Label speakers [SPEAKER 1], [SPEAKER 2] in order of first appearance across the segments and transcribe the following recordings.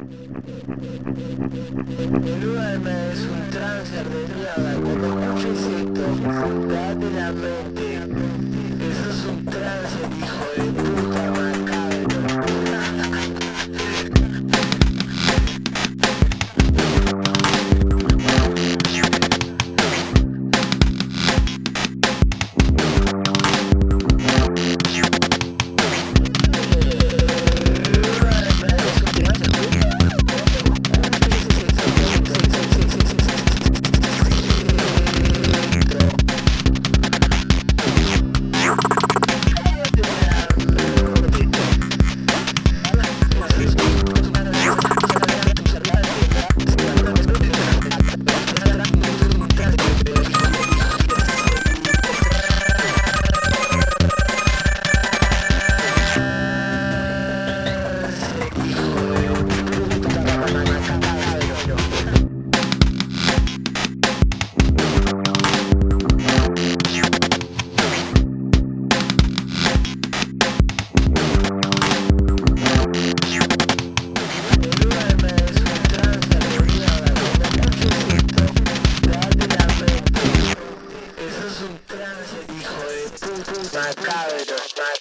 [SPEAKER 1] Ayúdame, es un trance de mierda. Cuando escuches esto, date la mente. Eso es un trance, hijo de puta macabro. Macabro,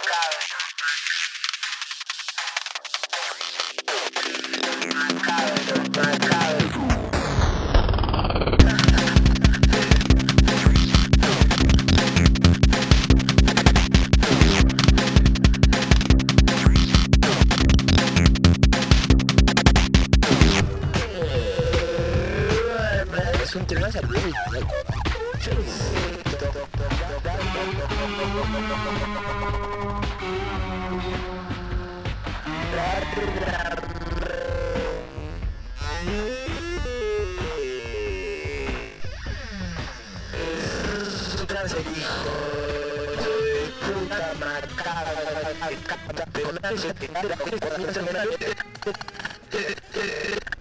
[SPEAKER 1] macabro, macabro. Es un tema salvaje. Puta macabra,